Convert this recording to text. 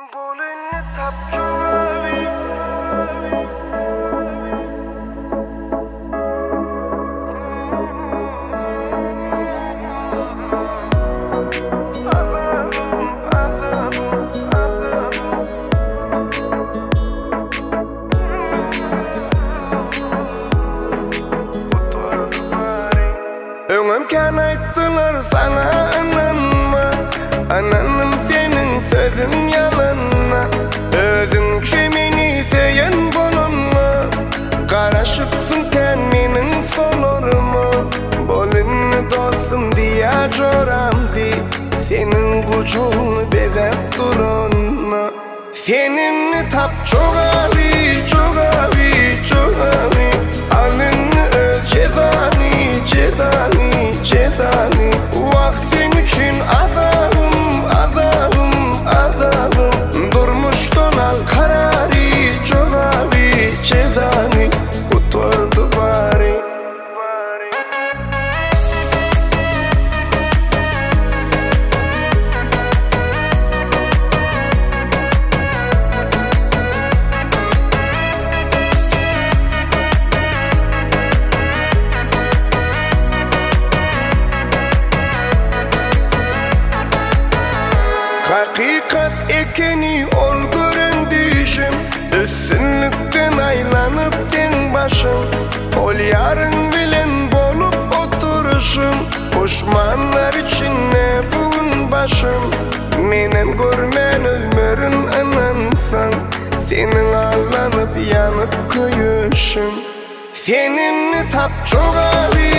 Bolini tapjovi Öňemken aýtdylar sana inanma, ananım senin sözün yalanma. Özüň kimini seýen bolanma, garaşypsynken meniň solarma. Bolini dostum diýä joramdy, seniň guçugyny bezep duranma. Seninni tap çogavi, çogavi, çogavi, alını öz cezani, cezani, cezani. Vaktin için azabım, azabım, azabım. Durmuştan al kararı, çogavi, cezani. Kurtardı bari. Hakikat ekeni ol göründüşüm, üstünlükten aylanyp sen başım. Ol yarın bilen bolup oturuşum, düşmanlar içinde bugün başım. Menem görmen ölmörün anansan, senin allanıp yanıp köyüşüm. Seninni tap çogavi,